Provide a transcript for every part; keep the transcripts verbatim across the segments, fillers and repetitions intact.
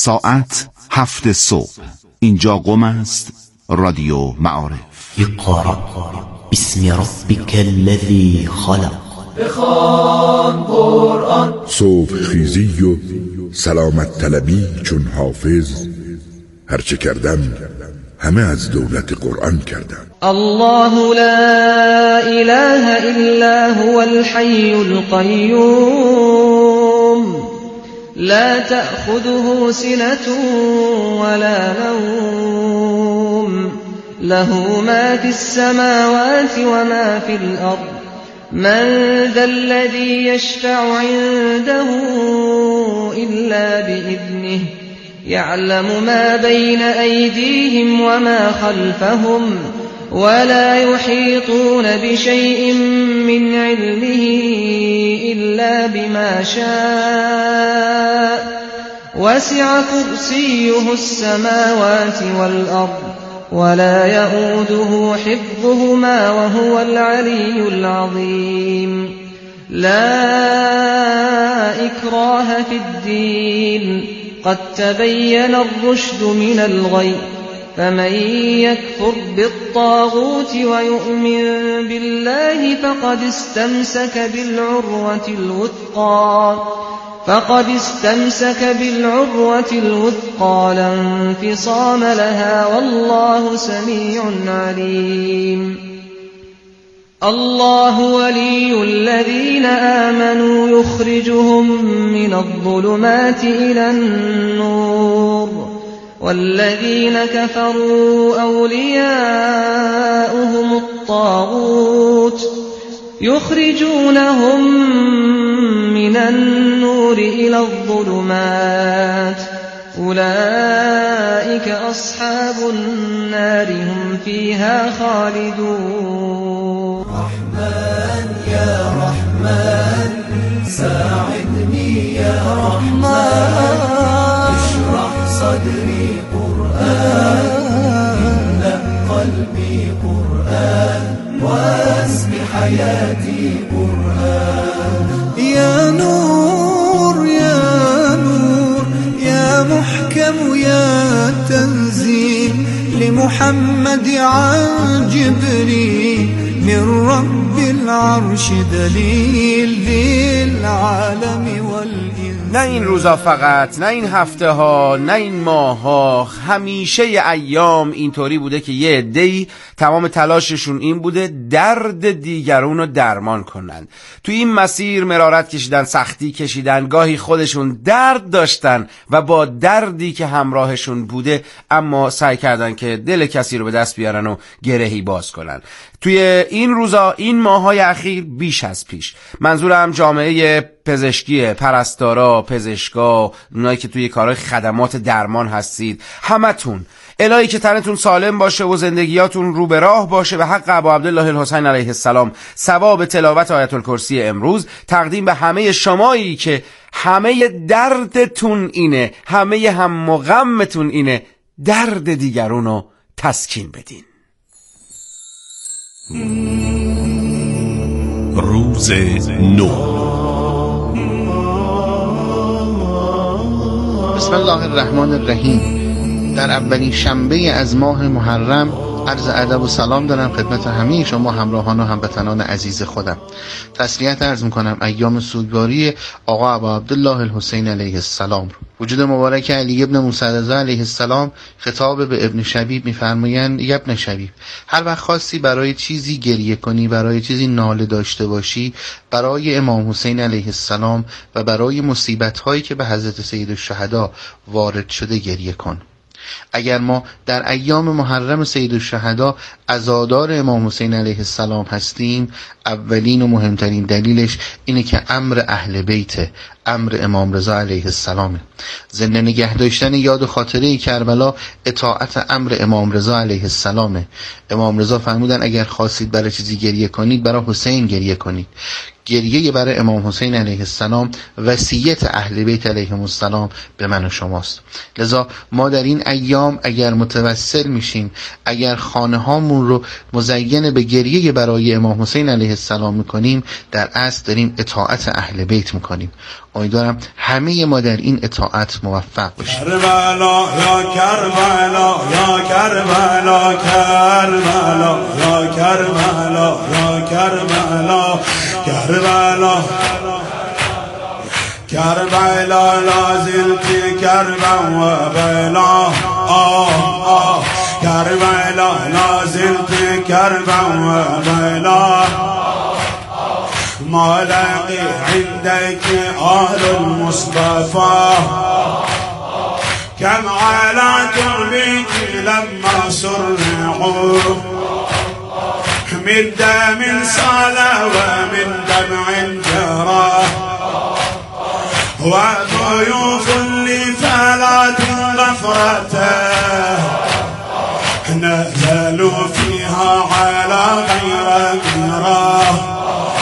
ساعت هفت صبح. اینجا قم است، رادیو معارف. اقرأ باسم ربک الذی خلق. بخوان قرآن. صبح خیزی و سلامت طلبی چون حافظ، هرچه کردم همه از دولت قرآن کردم. الله لا اله الا هو الحي القيوم لا تأخذه سنة ولا نوم له ما في السماوات وما في الأرض من ذا الذي يشفع عنده إلا بإذنه يعلم ما بين أيديهم وما خلفهم ولا يحيطون بشيء من علمه إلا بما شاء وسع كرسيه السماوات والأرض ولا يؤوده حفظهما وهو العلي العظيم. لا إكراه في الدين قد تبين الرشد من الغي فمن يكفر بالطاغوت ويؤمن بالله فقد استمسك بالعروة الوثقى فقد استمسك بالعروة الوثقى لا انفصام لها والله سميع عليم. الله ولي الذين آمنوا يخرجهم من الظلمات إلى النور والذين كفروا أولياؤهم الطاغوت يخرجونهم من النور إلى الظلمات أولئك أصحاب النار هم فيها خالدون. رحمن يا رحمن ساعدني يا رحمن اشرح صدري قرآن املأ قلبي قرآن واسم حياتي قرآن. يا نور يا نور يا محكم يا تنزيل لمحمد عن جبريل من رب العرش دلیل للعالم والإنسان. نه این روزا فقط، نه این هفته ها، نه این ماه ها، همیشه ایام اینطوری بوده که یه عده‌ای تمام تلاششون این بوده درد دیگرون رو درمان کنن. تو این مسیر مرارت کشیدن، سختی کشیدن، گاهی خودشون درد داشتن و با دردی که همراهشون بوده اما سعی کردن که دل کسی رو به دست بیارن و گرهی باز کنن. توی این روزا، این ماهای اخیر بیش از پیش، منظورم جامعه پزشکی، پرستارا، پزشکا، اونایی که توی کارهای خدمات درمان هستید، همتون الهی که تنتون سالم باشه و زندگیاتون رو به راه باشه و حق ابا عبدالله الحسین علیه السلام ثواب تلاوت آیت الکرسی امروز تقدیم به همه شمایی که همه دردتون اینه، همه هم و غمتون اینه، درد دیگرون رو تسکین بدین. روز نو. بسم الله الرحمن الرحیم. در اولین شنبه از ماه محرم عرض ادب و سلام دارم خدمت همه شما همراهان و هموطنان عزیز خودم. تسلیت عرض میکنم ایام سوگواری آقا ابا عبدالله الحسین علیه السلام رو. وجود مبارک علی ابن موسی رضا علیه السلام خطاب به ابن شبیب میفرمایند: ای ابن شبیب، هر وقت خواستی برای چیزی گریه کنی، برای چیزی ناله داشته باشی، برای امام حسین علیه السلام و برای مصیبت هایی که به حضرت سید الشهدا وارد شده گریه کن. اگر ما در ایام محرم سید الشهدا عزادار امام حسین علیه السلام هستیم، اولین و مهمترین دلیلش اینه که امر اهل بیت، امر امام رضا علیه السلامه. زنده نگه داشتن یاد و خاطره کربلا اطاعت امر امام رضا علیه السلامه. امام رضا فرمودن اگر خواستید برای چیزی گریه کنید، برای حسین گریه کنید. گریه برای امام حسین علیه السلام وصیت اهل بیت علیهم السلام به من و شماست. لذا ما در این ایام اگر متوسل میشیم، اگر خانه هامون رو مزین به گریه برای امام حسین علیه السلام میکنیم، در اصل داریم اطاعت اهل بیت میکنیم. امیدوارم همه ما در این اطاعت موفق باشیم. کربلا یا کربلا یا کربلا کربلا یا کربلا یا کربلا کربلا کربلا لازلت کربا و بلا آه آه کربلا لازلت کربا و بلا ما لقي عندك آل المصطفى كم على تربيك لما صرعوا من دم صلى ومن دمع جرى وضيوف لفلات غفرته نزلوا فيها على غير ميراه.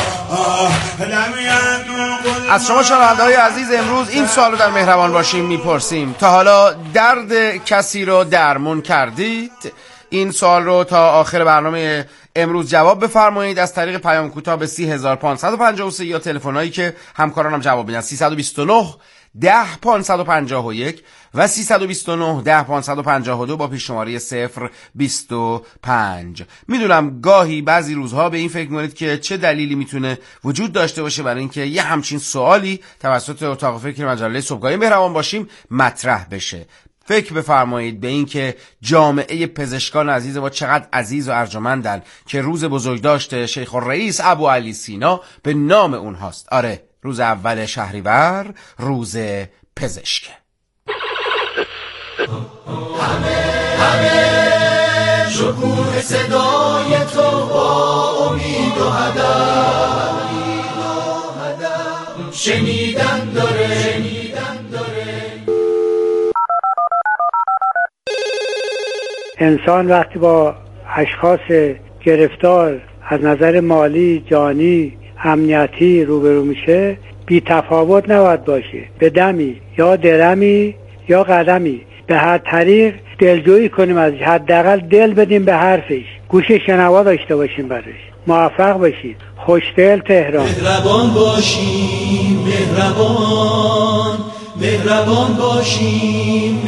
از شما شنونده‌های عزیز امروز این سوال رو در مهربان باشیم میپرسیم: تا حالا درد کسی رو درمون کردید؟ این سوال رو تا آخر برنامه امروز جواب بفرمایید از طریق پیام کوتاه به سی هزار و پانصد و پنجاه و سه یا تلفن‌هایی که همکارانم جواب میدن: سیصد و بیست و نه ده پانصد و پنجاه و یک و سیصد و بیست و نه ده پانصد و پنجاه و دو با پیش شماره صفر بیست و پنج. میدونم گاهی بعضی روزها به این فکر می‌کنید که چه دلیلی میتونه وجود داشته باشه برای اینکه یه همچین سوالی توسط اتاق فکر مجله صبحگاهی مهربان باشیم مطرح بشه. فکر بفرمایید به این که جامعه پزشکان عزیز ما چقدر عزیز و ارجمندن که روز بزرگداشت شیخ الرئیس ابو علی سینا به نام اونهاست. آره، روز اول شهریور، روز پزشک. همه همه شکوه صدای تو با امید و هدف شنیدن داره شنیدن داره. انسان وقتی با اشخاص گرفتار از نظر مالی، جانی، امنیتی روبرو میشه، بی تفاوت نباید باشه. به دمی یا درمی یا قدمی به هر طریق دلجویی کنیم ازش، حداقل دل بدیم به حرفش، گوش شنوا داشته باشیم براش. موفق باشید. خوشدل تهران. مهربان باشیم مهربان مهربان باشیم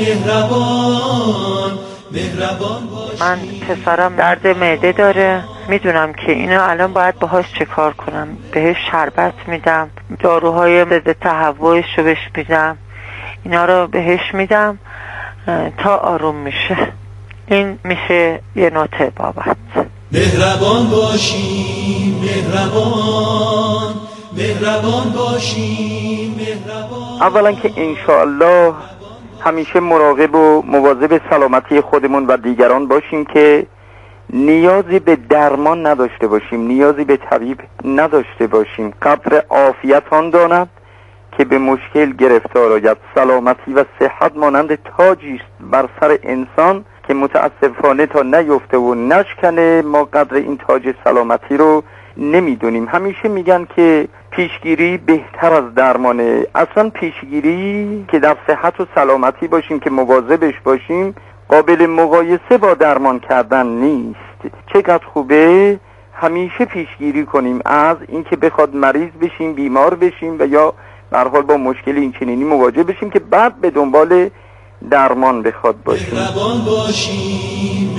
مهربان مهربان باشیم. من پسرم درد معده داره، میدونم که اینو الان باید باهاش چه کار کنم. بهش شربت میدم، داروهای ضد تهوعش رو بهش میدم، اینا رو بهش میدم تا آروم میشه. این میشه یه نوع طبابت. مهربان باشیم مهربان مهربان باشیم مهربان. اولا که انشاءالله همیشه مراقب و مواظب سلامتی خودمون و دیگران باشیم که نیازی به درمان نداشته باشیم، نیازی به طبیب نداشته باشیم. قدر عافیت آن داند که به مشکل گرفتار آید. سلامتی و صحت مانند تاجی است بر سر انسان که متاسفانه تا نیفته و نشکنه ما قدر این تاج سلامتی رو نمیدونیم. همیشه میگن که پیشگیری بهتر از درمانه. اصلا پیشگیری که در صحت و سلامتی باشیم، که مواظبش باشیم، قابل مقایسه با درمان کردن نیست. چقدر خوبه همیشه پیشگیری کنیم از اینکه بخواد مریض بشیم، بیمار بشیم و یا به هر حال با مشکل این چنینی مواجه بشیم که بعد به دنبال درمان بخواد باشیم. مهربان باشیم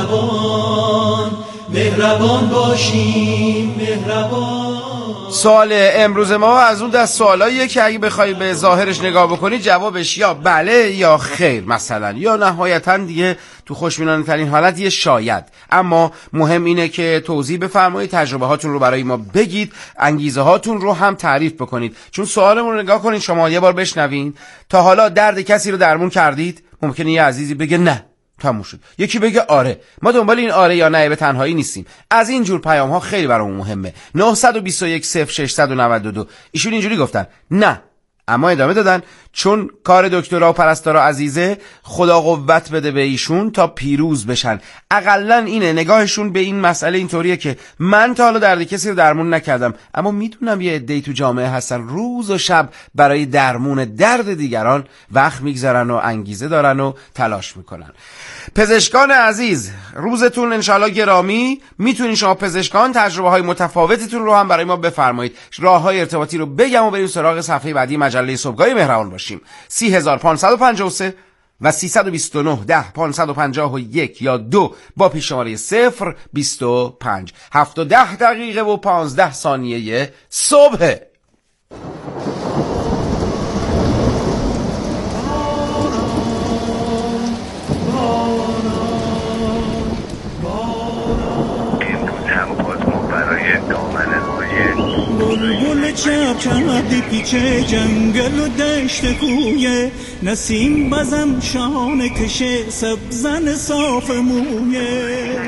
مهربان مهربان باشیم مهربان. سوال امروز ما از اون دست سوالاییه که اگه بخوای به ظاهرش نگاه بکنی جوابش یا بله یا خیر مثلا، یا نهایتا دیگه تو خوشبینانه ترین حالت یه شاید. اما مهم اینه که توضیح بفرمایید، تجربه هاتون رو برای ما بگید، انگیزه هاتون رو هم تعریف بکنید. چون سوالمون رو نگاه کنید، شما یه بار بشنوین: تا حالا درد کسی رو درمون کردید؟ ممکنه یه عزیزی بگه نه، تموم شد. یکی بگه آره. ما دنبال این آره یا نه به تنهایی نیستیم. از این جور پیام ها خیلی برامون مهمه. نه دو یک صفر شش نه دو. ایشون اینجوری گفتن: نه، اما ادامه دادن چون کار دکترا و پرستارا عزیزه، خدا قوت بده به ایشون تا پیروز بشن. اقلا اینه نگاهشون به این مسئله اینطوریه که من تا حالا درد کسی رو درمون نکردم، اما میدونم یه عده‌ای تو جامعه هستن روز و شب برای درمون درد دیگران وقت میگذارن و انگیزه دارن و تلاش میکنن. پزشکان عزیز، روزتون انشالله گرامی. میتونین شما پزشکان تجربه های متفاوتتون رو هم برای ما بفرمایید. راه های ارتباطی رو بگم و بریم سراغ صفحه بعدی مجله صبحگاهی مهربان باشیم. سی هزار پانصد و پنجاه و سه و سیصد و بیست و نه ده پانصد و پنجاه و یک یا دو با پیشماره صفر بیست و پنج. هفت و ده دقیقه و پانزده ثانیه صبح. بلبل چپ چپ پیچه جنگل و دشت کویه، نسیم بزن شانه کشه سبزن صاف مویه.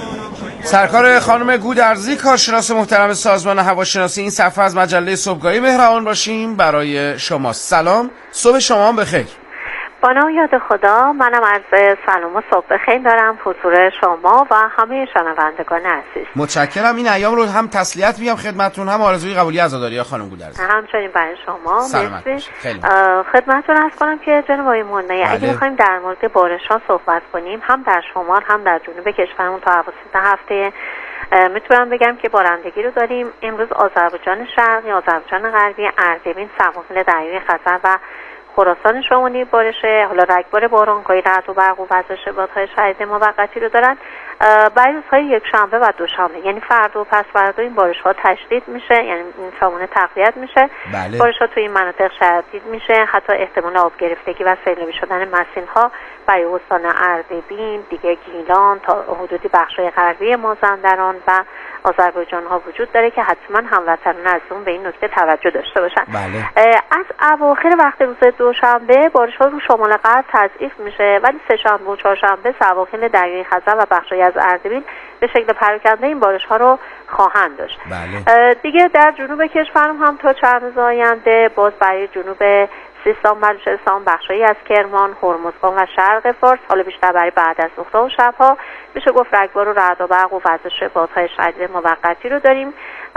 سرکار خانم گودرزی، کارشناس محترم سازمان هواشناسی، این صفحه از مجله صبحگاهی مهربان باشیم برای شما. سلام، صبح شما هم بخیر. با نام یاد خدا، منم عرض سلام و صبح بخیر دارم حضور شما و همه شنوندگان عزیز. متشکرم. این ایام رو هم تسلیت میگم خدمتتون، هم آرزوی قبولی عزاداری خانم گودرزی. همچنین برای شما. مرسی. خدمتتون عرض کنم که جناب آقای منی، اگه بخوایم در مورد بارش‌ها صحبت کنیم، هم در شمال هم در جنوب کشورمون تا اواسط هفته میتونم بگم که بارندگی رو داریم. امروز آذربایجان شرقی، آذربایجان غربی، اردبیل، سواحل دریای خزر و خراسان شمالی بارشه، حالا رگبار باران‌های رعد و برق و وزش بادهای شدید موقتی رو دارن. برای روزهای یک شنبه و دوشنبه، یعنی فردا و پس فردا، این بارش‌ها تشدید میشه، یعنی این سامانه تقویت میشه. بله. بارش‌ها توی این مناطق شدید میشه، حتی احتمال آب گرفتگی و سیلابی شدن مسیرها برای استان اردبیل، دیگه گیلان تا حدودی بخش‌های غربی مازندران و آذربایجان ها وجود داره که حتما هموطنان از اون به این نکته توجه داشته باشن. بله. از اواخر وقت روز دوشنبه بارش ها رو شمال غرب تضعیف میشه، ولی سه شنبه و چهارشنبه سواحل دریای خزر و بخشی از اردبیل به شکل پراکنده این بارش ها رو خواهند داشت. بله. دیگه در جنوب کشورم هم تا چند روز آینده باز برای جنوب سیستان، بلوچستان، بخشایی از کرمان، هرمزگان و شرق فارس، حالا بیشتر برای بعد از ظهر و شبها میشه گفت رگبار و رعد و برق و وزش بادهای شدید موقتی رو داریم.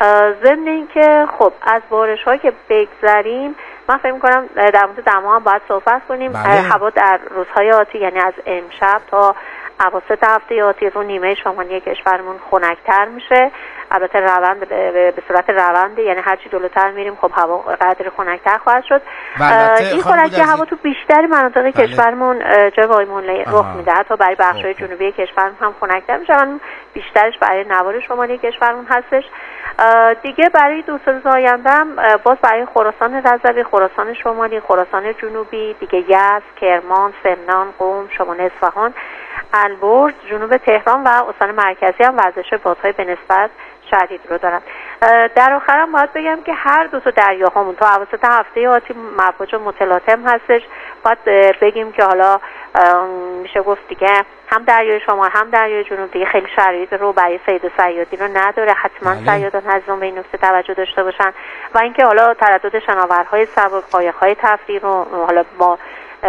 ضمن اینکه خب از بارش‌ها که بگذریم، من فکر می‌کنم در مورد دما هم باید صحبت کنیم. بله. هوا در روزهای آتی، یعنی از امشب تا اواسط هفته آتی، رو نیمه شمالی کشورمون خنک‌تر میشه. البته روند به صورت روند، یعنی هرچی جلوتر میریم خب هوا قدر خنک‌تر خواهد شد. این خنکی هوا تو بیشتر مناطق بله. کشورمون جای وای مونلی رخ میده، حتی برای بخش‌های جنوبی کشورمون هم خنک‌تر میشه، من بیشترش برای نوار شمالی کشورمون هستش. دیگه برای دو سه روز آینده هم باز برای خراسان رضوی، خراسان شمالی، خراسان جنوبی، دیگه یزد، کرمان، سمنان، قم، شمال اصفهان، البرز، جنوب تهران و استان مرکزی هم وزش بادهای به نسبت شدید رو دارن. در آخرم باید بگم که هر دو تا دریاهامون تا اواسط هفته آتی مواج متلاطم هستش. باید بگیم که حالا میشه گفت دیگه هم دریای شمال هم دریای جنوب دیگه خیلی شرایط رو برای صید و صیادی رو نداره. حتما صیادان از اون به این نکته توجه داشته باشن و اینکه حالا تردد شناورهای سبک، قایق‌های تفریح رو حالا با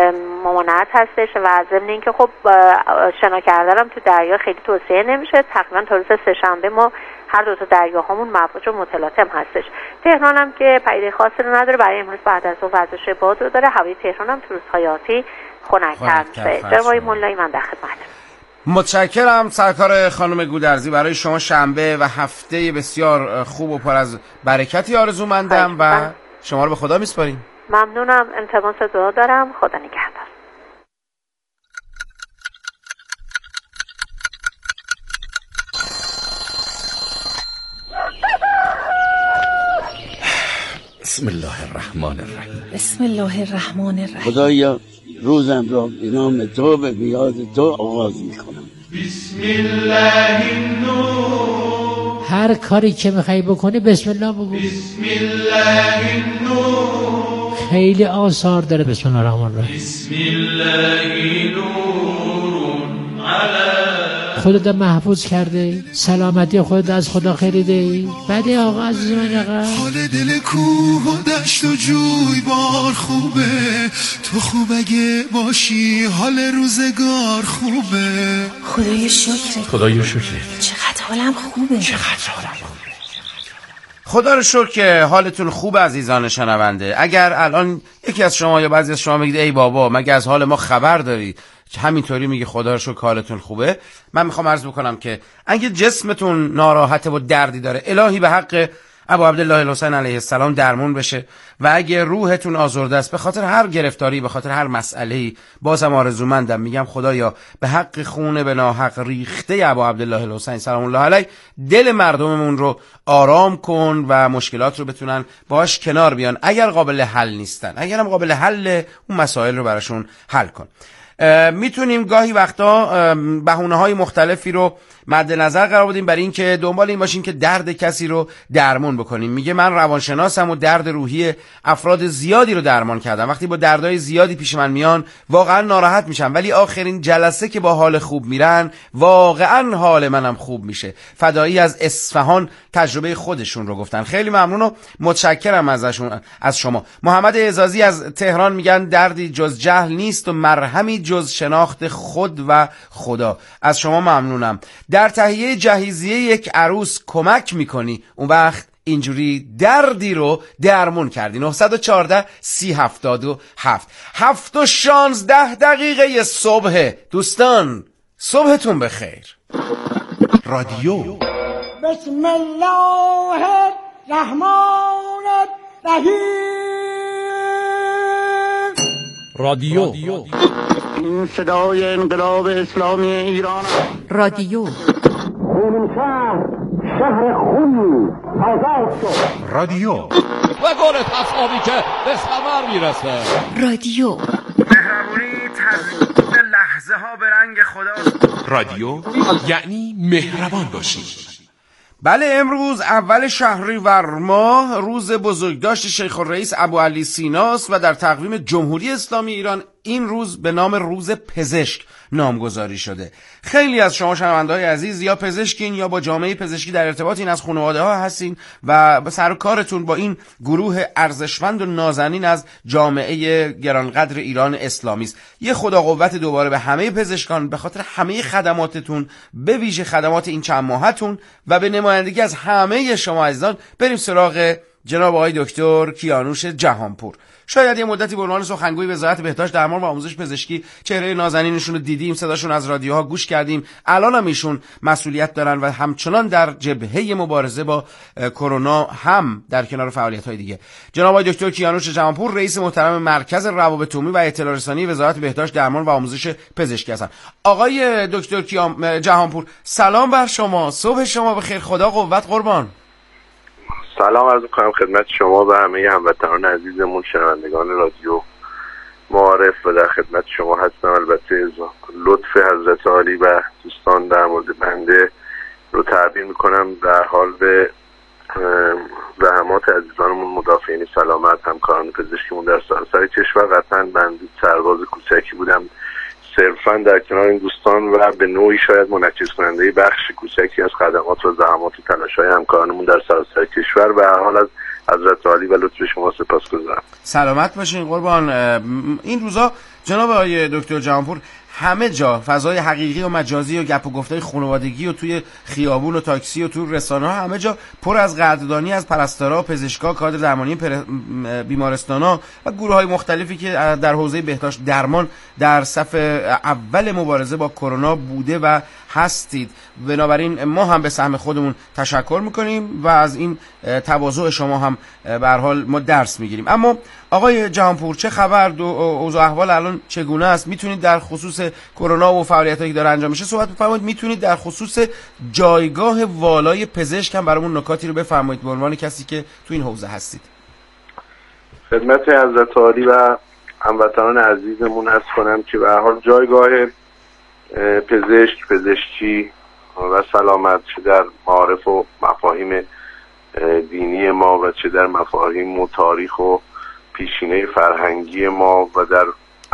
ممانعت هستش و ضمن اینکه خب شنا کردن هم تو دریا خیلی توصیه نمیشه. تقریبا تا روز سه‌شنبه ما هر دو تا دریاهامون مواج متلاطم هستش. تهران هم که پدیده خاصی رو نداره، برای امروز بعد از ظهر وزش باد رو داره. هوای تهران هم تو روزهای آتی خنک‌تر میشه. جناب مولایی، من در خدمتم. متشکرم سرکار خانم گودرزی. برای شما شنبه و هفته بسیار خوب و پر از برکتی آرزومندم و شما رو به خدا میسپاریم. ممنونم، التماس دعا دارم. خدا نگهدار. بسم الله الرحمن الرحیم. بسم الله الرحمن الرحیم. خدایا روزم را به نام تو به بیاد تو آغاز میکنم. بسم الله النور. هر کاری که میخوای بکنی بسم الله بگو. بسم الله النور. خیلی آثار داره. بسم الله الرحمن الرحیم. بسم الله نور علی. خودت محفوظ کرده، سلامتی خودت از خدا خریده. بله آقا عزیز من آقا. حال دل کوه و دشت و جوی بار خوبه، تو خوب اگه باشی حال روزگار خوبه. خدای شکر، خدای شکر. چقدر حالم خوبه، چقدر حالم خوبه. خدا رو شکر که حالتون خوب عزیزان شنونده. اگر الان یکی از شما یا بعضی از شما بگید ای بابا مگه از حال ما خبر داری، همینطوری میگه خدا رو شکر حالتون خوبه، من میخوام عرض بکنم که اگه جسمتون ناراحته و دردی داره، الهی به حق ابو عبدالله الحسین علیه السلام درمون بشه، و اگه روحتون آزرده است به خاطر هر گرفتاری، به خاطر هر مسئله‌ای، بازم آرزومندم میگم خدایا به حق خون به ناحق ریخته ابو عبدالله الحسین سلام الله علیه دل مردممون رو آرام کن و مشکلات رو بتونن باهاش کنار بیان. اگر قابل حل نیستن، اگر هم قابل حل، اون مسائل رو براشون حل کن. میتونیم گاهی وقتا بهونه‌های مختلفی رو مد نظر قرار بدیم برای اینکه دنبال این باشیم که درد کسی رو درمان بکنیم. میگه من روانشناسم و درد روحی افراد زیادی رو درمان کردم، وقتی با دردهای زیادی پیش من میان واقعا ناراحت میشم، ولی آخرین جلسه که با حال خوب میرن واقعا حال منم خوب میشه. فدایی از اصفهان تجربه خودشون رو گفتن. خیلی ممنون و متشکرم ازشون، از شما. محمد اعزازی از تهران میگن دردی جز جهل نیست و مرهمی جز شناخت خود و خدا. از شما ممنونم. در تهیه جهیزیه یک عروس کمک میکنی، اون وقت اینجوری دردی رو درمون کردی. نه یک چهار سی هفتاد و هفت هفت و شانزده دقیقه صبح. دوستان صبحتون بخیر. رادیو بسم الله الرحمن الرحیم. رادیو این صدای انقلاب اسلامی ایران. رادیو خونین شهر، شهر خونی آزاد شد. رادیو و گل تصاوی که به ثمر میرسه. رادیو مهربونی تزیین لحظه ها به رنگ خدا. رادیو یعنی مهربان باشی. بله، امروز اول شهریور ماه روز بزرگداشت شیخ الرئیس ابوعلی سیناست و در تقویم جمهوری اسلامی ایران این روز به نام روز پزشک نامگذاری شده. خیلی از شما شنونده‌های عزیز یا پزشکین یا با جامعه پزشکی در ارتباطین، از خانواده ها هستین و به سر و کارتون با این گروه ارزشمند و نازنین از جامعه گرانقدر ایران اسلامی است. یه خدا قوت دوباره به همه پزشکان به خاطر همه خدماتتون، به ویژه خدمات این چند ماهتون، و به نمایندگی از همه شما عزیزان بریم سراغ جناب آقای دکتر کیانوش جهانپور. شاید یه مدتی به عنوان سخنگوی وزارت بهداشت درمان و آموزش پزشکی چهره نازنینشون رو دیدیم، صداشون از رادیوها گوش کردیم. الان هم ایشون مسئولیت دارن و همچنان در جبهه مبارزه با کرونا هم در کنار فعالیت‌های دیگه. جناب آقای دکتر کیانوش جهانپور رئیس محترم مرکز روابط عمومی و اطلاع رسانی وزارت بهداشت درمان و آموزش پزشکی هستن. آقای دکتر کیان جهانپور سلام بر شما، صبح شما بخیر، خدا قوت قربان. سلام عرض می‌کنم خدمت شما و همه هموطنان عزیزمون شنوندگان رادیو معارف و در خدمت شما هستم. البته لطف حضرت عالی و دوستان در مورد بنده رو تعبیر می‌کنم، در حال به زحمات عزیزانمون مدافعین سلامت، همکاران پزشکیمون در سراسر کشور. قطعاً بنده سرباز کوچکی بودم صرفاً در کنار این دوستان و به نوعی شاید منعکس کننده بخش کوچکی از خدمات و زحمات و تلاش‌های همکارانمون در سراسر کشور و هر حال از حضرت عالی و لطف شما سپاسگزارم. سلامت باشین قربان. این روزا جناب آقای دکتر جهانپور همه جا فضای حقیقی و مجازی و گپ و گفتای خانوادگی و توی خیابون و تاکسی و توی رسانه‌ها همه جا پر از قدردانی از پرستارا، پزشکا، کادر درمانی پر... بیمارستانا و گروه‌های مختلفی که در حوزه بهداشت درمان در صف اول مبارزه با کرونا بوده و هستید. بنابراین ما هم به سهم خودمون تشکر میکنیم و از این تواضع شما هم به هر حال ما درس میگیریم. اما آقای جهانپور چه خبر؟ دو اوضاع احوال الان چگونه است؟ میتونید در خصوص کرونا و فعالیتایی که داره انجام میشه صحبت بفرمایید؟ میتونید در خصوص جایگاه والای پزشک هم برامون نکاتی رو بفرمایید به عنوان کسی که تو این حوزه هستید؟ خدمت حضرت عالی و هموطنان عزیزمون عرض کنم که به هر حال جایگاه پزشک، پزشکی و سلامت چه در معارف و مفاهیم دینی ما و چه در مفاهیم و تاریخ و پیشینه فرهنگی ما و در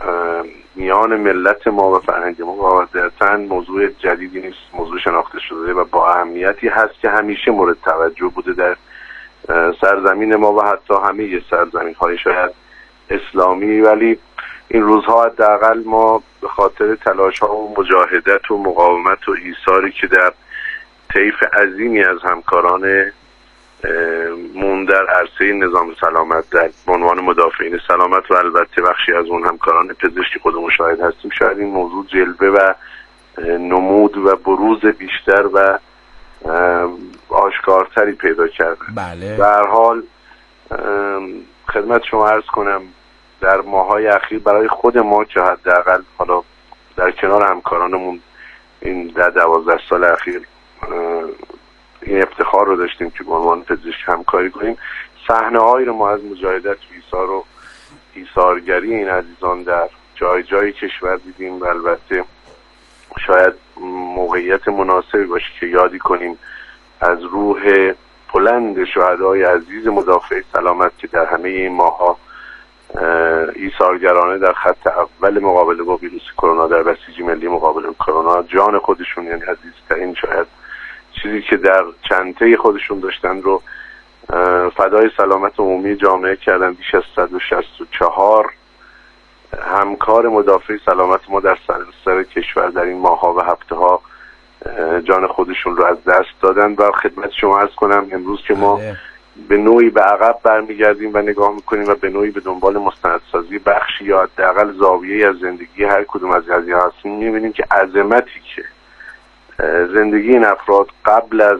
میان ملت ما و فرهنگ ما قاعدتاً موضوع جدیدی نیست، موضوع شناخته شده و با اهمیتی هست که همیشه مورد توجه بوده در سرزمین ما و حتی همه سرزمین های شاید اسلامی. ولی این روزها حداقل ما به خاطر تلاش ها و مجاهدت و مقاومت و ایثاری که در طیف عظیمی از همکاران مون در عرصه نظام سلامت در عنوان مدافعین سلامت و البته بخشی از اون همکاران پزشکی خودمون شاهد هستیم، شاید این موضوع جلوه و نمود و بروز بیشتر و آشکارتری پیدا کرده. بله. در هر حال خدمت شما عرض کنم در ماهای اخیر برای خود ما که حداقل حالا در کنار همکارانمون این در دوازده سال اخیر این افتخار رو داشتیم که به عنوان پزشک همکاری کنیم، صحنه هایی رو ما از مجاهدت و ایثار و ایثارگری این عزیزان در جای جای کشور دیدیم و البته شاید موقعیت مناسبی باشه که یادی کنیم از روح بلند شهدای عزیز مدافع سلامت که در همه این ماها ایثارگرانه در خط اول مقابله با ویروس کرونا در بسیج ملی مقابله با کرونا جان خودشون یعنی عزیزترین شاید چیزی که در چنته خودشون داشتن رو فدای سلامت عمومی جامعه کردن. بیش از صد و شصت و چهار همکار مدافع سلامت ما در سراسر کشور در این ماه‌ها و هفته‌ها جان خودشون رو از دست دادن و خدمت شما عرض کنم امروز که ما به نوعی به عقب برمیگردیم و نگاه میکنیم و به نوعی به دنبال مستندسازی بخشی یا حداقل زاویه‌ای از زندگی هر کدوم از عزیزان هستیم، می‌بینیم که عظمتی که زندگی این افراد قبل از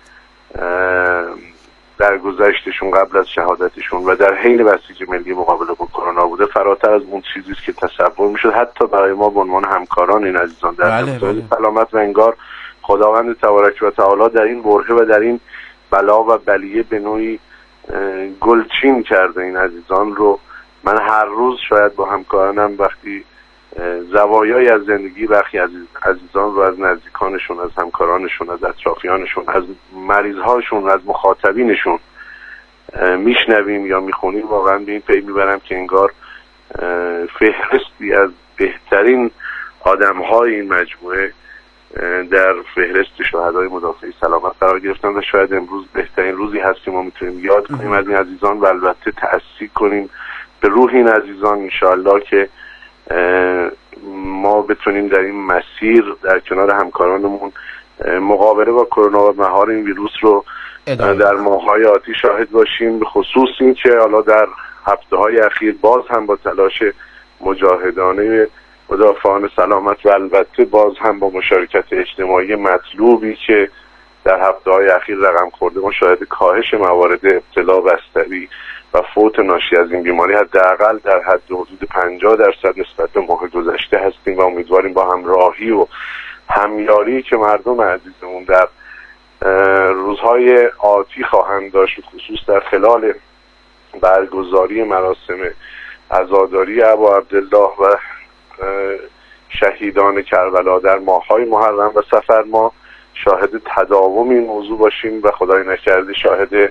در گذشتشون، قبل از شهادتشون و در حین بسیج ملی مقابله با کرونا بوده فراتر از اون چیزی است که تصور میشد حتی برای ما به عنوان همکاران این عزیزان در بله بله. سلامت. و انگار خداوند تبارک و تعالی در این برهه و در این بلا و بلیه به نوعی گلچین کرده این عزیزان رو. من هر روز شاید با همکارانم وقتی زوایای از زندگی برخی عزیز عزیزان رو از نزدیکانشون، از همکارانشون، از اطرافیانشون، از مریضهاشون، از مخاطبینشون میشنویم یا میخونیم، واقعا به این پی میبرم که انگار فهرستی از بهترین آدمهای این مجموعه در فهرست شهدای مدافع سلامت قرار گرفتن و شاید امروز بهترین روزی هست که ما میتونیم یاد کنیم از این عزیزان و البته تأسیس کنیم به روح این عزیزان انشاءالله که ما بتونیم در این مسیر در کنار همکارانمون مقابله با کرونا و مهار این ویروس رو ادامه. در ماه‌های آتی شاهد باشیم، به خصوص این که حالا در هفته‌های اخیر باز هم با تلاش مجاهدانه مدافعان سلامت و البته باز هم با مشارکت اجتماعی مطلوبی که در هفته‌های اخیر رقم خورده ما شاهد کاهش موارد ابتلا بستری و فوت ناشی از این بیماری حداقل در حد حدود پنجاه درصد نسبت به ماه گذشته هستیم و امیدواریم با همراهی و همیاری که مردم عزیزمون در روزهای آتی خواهند داشت، خصوص در خلال برگزاری مراسم عزاداری ابا عبدالله و شهیدان کربلا در ماه‌های محرم و صفر ما شاهد تداوم این موضوع باشیم و خدای نکرده شاهد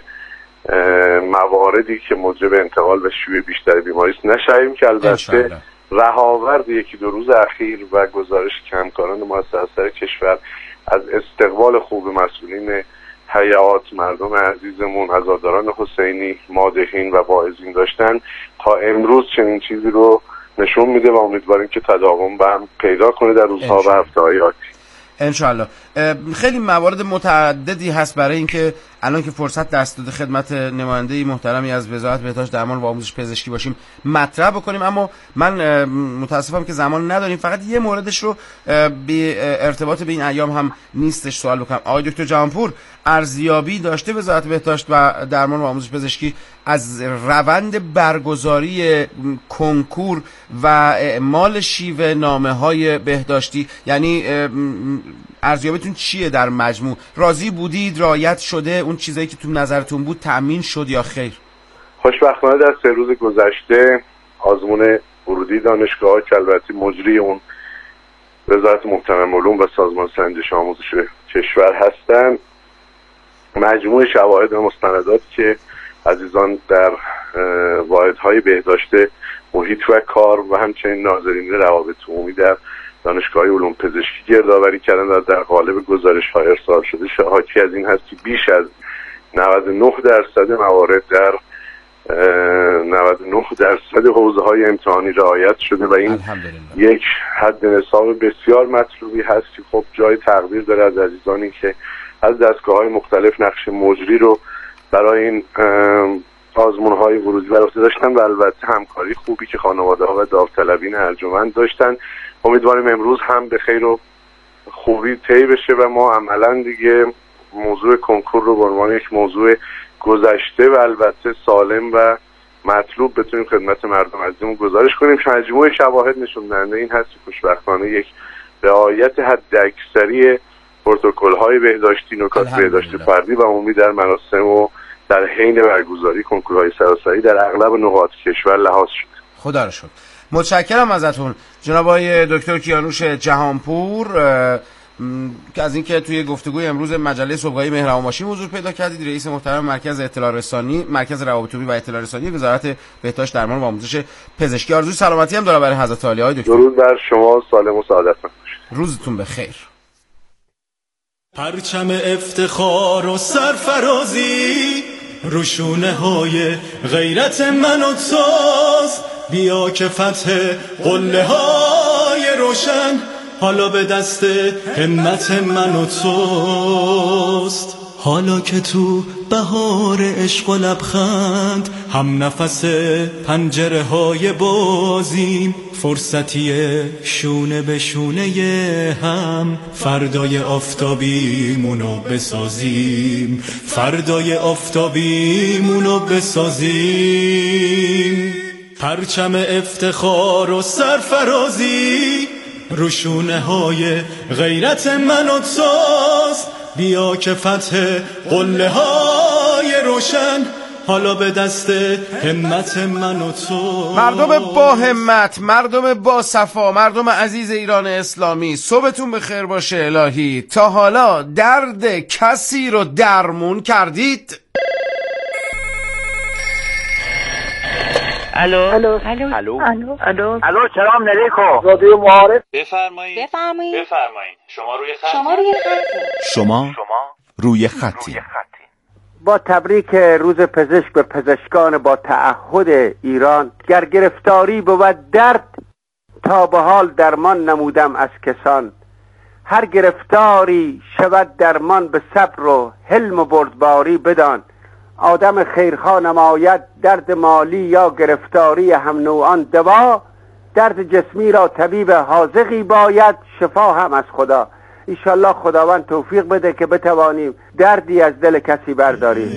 مواردی که موجب انتقال و شیوع بیشتر بیماری است نشویم که البته رهاورد یکی دو روز اخیر و گزارش که همکاران ما از سراسر کشور از استقبال خوب مسئولین حیات مردم عزیزمون عزاداران حسینی مادحین و واعظین داشتن تا امروز چنین چیزی رو نشون میده و امیدواریم که تداوم به هم پیدا کنه در روزها و هفته‌های آتی انشالله. خیلی موارد متعددی هست برای اینکه الان که فرصت دست داده خدمت نماینده محترمی از وزارت بهداشت درمان و آموزش پزشکی باشیم مطرح بکنیم، اما من متاسفم که زمان نداریم. فقط یه موردش رو به ارتباط به این ایام هم نیستش سوال بکنم. آقای دکتر جهانپور، ارزیابی داشته وزارت بهداشت و درمان و آموزش پزشکی از روند برگزاری کنکور و اعمال شیوه نامه‌های بهداشتی؟ یعنی ارزیابیتون چیه در مجموع؟ راضی بودید؟ رعایت شده؟ اون چیزایی که تو نظرتون بود تأمین شد یا خیر؟ خوشبختانه در سه روز گذشته آزمون ورودی دانشگاه‌ها که البته مجری اون وزارت محترم علوم و سازمان سنجش آموزش کشور هستن، مجموع شواهد و مستندات که عزیزان در واحدهای بهداشت محیط و کار و همچنین ناظرین روابط عمومی در دانشگاه علوم پزشکی گردآوری کردن و در قالب گزارش‌های ارسال شده حاکی از این هست که بیش از نود و نه درصد موارد در نود و نه درصد حوزه‌های امتحانی رعایت شده و این یک حد نصاب بسیار مطلوبی هست که خب جای تقدیر داره از عزیزانی که از دستگاه‌های مختلف نقش مجری رو برای این آزمون‌های ورودی بر عهده داشتن و البته همکاری خوبی که خانواده‌ها و داوطلبین ارجمند داشتن. امیدواریم امروز هم به خیر و خوبی طی بشه و ما عملاً دیگه موضوع کنکور رو به عنوان یک موضوع گذشته و البته سالم و مطلوب بتونیم خدمت مردم عزیزمون گزارش کنیم. مجموع شواهد نشون دهنده این هست که خوشبختانه یک رعایت حداکثری پروتکل‌های بهداشتی، نکات بهداشتی فردی و عمومی در مراسم و در حین برگزاری کنکورهای سراسری در اغلب نقاط کشور لحاظ شده. خدا رو شکر. متشکرم ازتون جناب آقای دکتر کیانوش جهانپور که از اینکه توی گفتگوی امروز مجله صبحگاهی مهربان باشیم حضور پیدا کردید. رئیس محترم مرکز اطلاع رسانی، مرکز روابط عمومی و اطلاع رسانی وزارت بهداشت درمان و آموزش پزشکی. آرزوی سلامتی هم دارم برای حضرت عالی. های دکتر درود بر شما، سالم و سعادتمند باشید. روزتون بخیر. پرچم افتخار و سرفرازی روشونه های غیرت من و توست، بیا که فتح قله های روشن حالا به دست همت من و توست. حالا که تو بهار عشق و لبخند هم نفس پنجره های بازیم، فرصتیه شونه به شونه هم فردای آفتابیمونو بسازیم، فردای آفتابیمونو بسازیم. پرچم افتخار و سرفرازی روشونه های غیرت من و توست، بیا که فتح قله های روشن حالا به دست همت من و تو. مردم با همت، مردم با صفا، مردم عزیز ایران اسلامی، صبحتون بخیر باشه الهی. تا حالا درد کسی رو درمون کردید؟ الو الو الو الو الو الو الو سلام علیکم. رادیو معارف. بفرمایید بفرمایید بفرمایید شما روی خط شما روی خط شما روی خطی. با تبریک روز پزشک به پزشکان با تعهد ایران. گر گرفتاری بود درد، تا به حال درمان نمودم از کسان. هر گرفتاری شود درمان به صبر و حلم و بردباری بدان. آدم خیرخواه نماید درد مالی یا گرفتاری هم نوعان دوا. درد جسمی را طبیب حاذقی باید، شفا هم از خدا. ایشالله خداوند توفیق بده که بتوانیم دردی از دل کسی برداریم.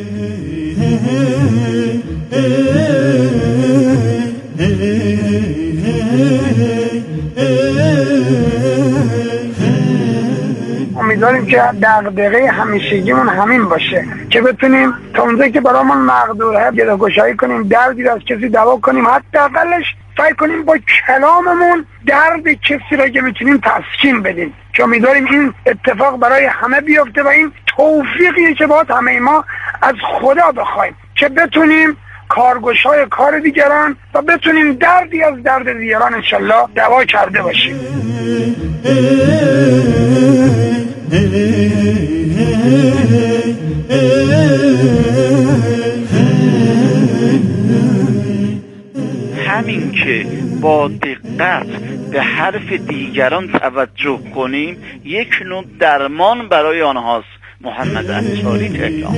امیدواریم که دغدغه همیشگیمون همین باشه که بتونیم تا اونجایی که برامون مقدوره گداگشایی کنیم، دردی رو از کسی دوا کنیم، حداقلش سعی کنیم با کلاممون درد کسی را که میتونیم تسکین بدیم. که امیدواریم این اتفاق برای همه بیفته و این توفیقیه که باید همه ما از خدا بخوایم که بتونیم کارگشای کار دیگران و بتونیم دردی از درد دیگران انشالله دوا کرده باشیم. همین که با دقت به حرف دیگران توجه کنیم یک نوع درمان برای آنهاست. محمد انصاری، تهران.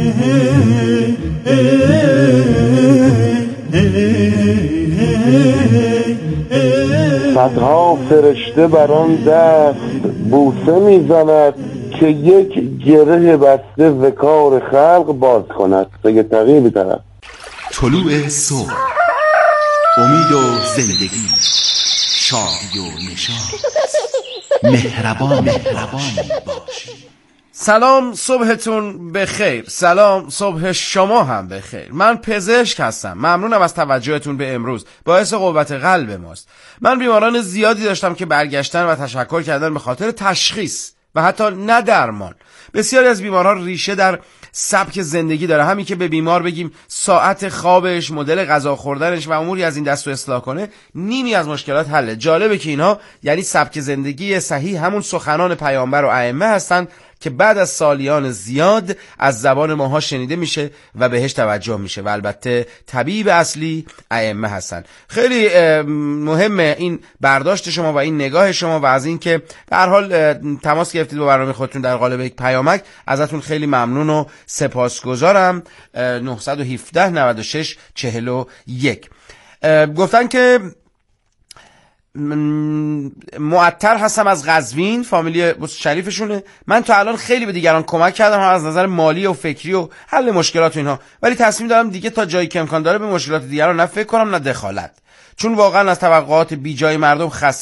صدها فرشته بر آن دست بوسه میزند که یک گره بسته و کار خلق باز کند. سید تقی بی‌طرف. طلوع صبح، امید و زندگی، شادی و نشاط، مهربان مهربان باشی. سلام، صبحتون بخیر. سلام، صبح شما هم بخیر. من پزشک هستم. ممنونم از توجهتون به امروز. باعث قوت قلب ماست. من بیماران زیادی داشتم که برگشتن و تشکر کردن به خاطر تشخیص و حتی نه درمان. بسیاری از بیماران ریشه در سبک زندگی داره. همین که به بیمار بگیم ساعت خوابش، مدل غذا خوردنش و اموری از این دست رو اصلاح کنه، نیمی از مشکلات حله. جالبه که اینا یعنی سبک زندگی صحیح همون سخنان پیامبر و ائمه هستن که بعد از سالیان زیاد از زبان ماها شنیده میشه و بهش توجه میشه و البته طبیب اصلی ائمه هستن. خیلی مهمه این برداشت شما و این نگاه شما و از این که به هر حال تماس گرفتید با برنامه خودتون در قالب یک پیامک. ازتون خیلی ممنون و سپاسگزارم. نه یک هفت نه شش چهل و یک گفتن که معطر هستم از قزوین، فامیلی شریفشونه. من تا الان خیلی به دیگران کمک کردم، هم از نظر مالی و فکری و حل مشکلات و اینها، ولی تصمیم دارم دیگه تا جایی که امکان داره به مشکلات دیگران نه فکر کنم نه دخالت، چون واقعا از توقعات بی جای مردم خسته